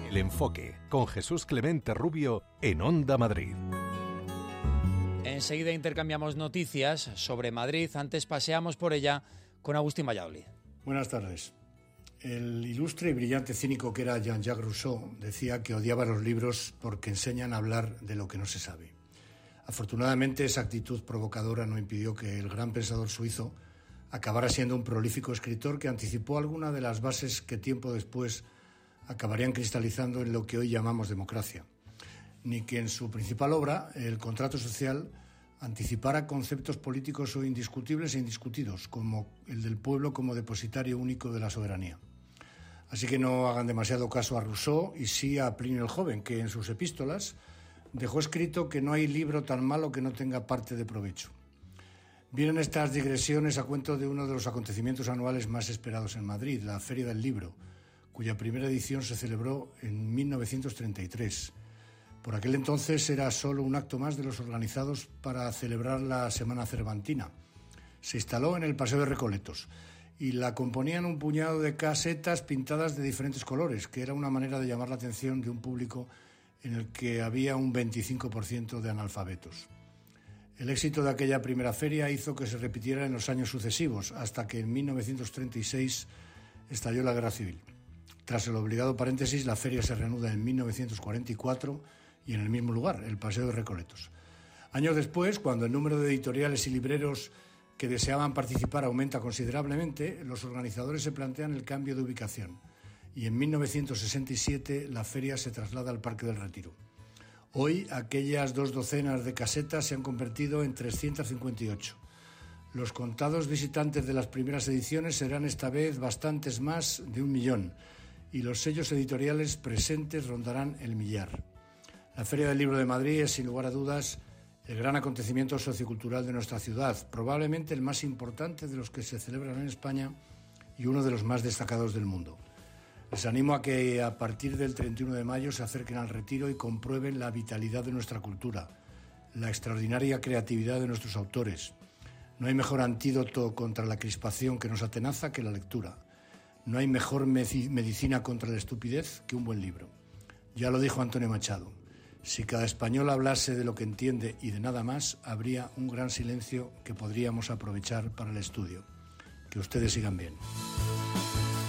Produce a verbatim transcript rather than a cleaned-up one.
El Enfoque, con Jesús Clemente Rubio en Onda Madrid. Enseguida intercambiamos noticias sobre Madrid. Antes paseamos por ella con Agustín Valladolid. Buenas tardes. El ilustre y brillante cínico que era Jean-Jacques Rousseau decía que odiaba los libros porque enseñan a hablar de lo que no se sabe. Afortunadamente, esa actitud provocadora no impidió que el gran pensador suizo acabara siendo un prolífico escritor que anticipó alguna de las bases que tiempo después acabarían cristalizando en lo que hoy llamamos democracia, ni que en su principal obra, El contrato social, anticipara conceptos políticos hoy indiscutibles e indiscutidos, como el del pueblo como depositario único de la soberanía. Así que no hagan demasiado caso a Rousseau y sí a Plinio el Joven, que en sus epístolas dejó escrito que no hay libro tan malo que no tenga parte de provecho. Vienen estas digresiones a cuento de uno de los acontecimientos anuales más esperados en Madrid, la Feria del Libro, cuya primera edición se celebró en mil novecientos treinta y tres. Por aquel entonces era solo un acto más de los organizados para celebrar la Semana Cervantina. Se instaló en el Paseo de Recoletos y la componían un puñado de casetas pintadas de diferentes colores, que era una manera de llamar la atención de un público en el que había un veinticinco por ciento de analfabetos. El éxito de aquella primera feria hizo que se repitiera en los años sucesivos, hasta que en mil novecientos treinta y seis estalló la Guerra Civil. Tras el obligado paréntesis, la feria se reanuda en mil novecientos cuarenta y cuatro y en el mismo lugar, el Paseo de Recoletos. Años después, cuando el número de editoriales y libreros que deseaban participar aumenta considerablemente, los organizadores se plantean el cambio de ubicación y en mil novecientos sesenta y siete la feria se traslada al Parque del Retiro. Hoy, aquellas dos docenas de casetas se han convertido en trescientas cincuenta y ocho. Los contados visitantes de las primeras ediciones serán esta vez bastantes más de un millón y los sellos editoriales presentes rondarán el millar. La Feria del Libro de Madrid es, sin lugar a dudas, el gran acontecimiento sociocultural de nuestra ciudad, probablemente el más importante de los que se celebran en España y uno de los más destacados del mundo. Les animo a que a partir del treinta y uno de mayo se acerquen al Retiro y comprueben la vitalidad de nuestra cultura, la extraordinaria creatividad de nuestros autores. No hay mejor antídoto contra la crispación que nos atenaza que la lectura. No hay mejor medicina contra la estupidez que un buen libro. Ya lo dijo Antonio Machado. Si cada español hablase de lo que entiende y de nada más, habría un gran silencio que podríamos aprovechar para el estudio. Que ustedes sigan bien.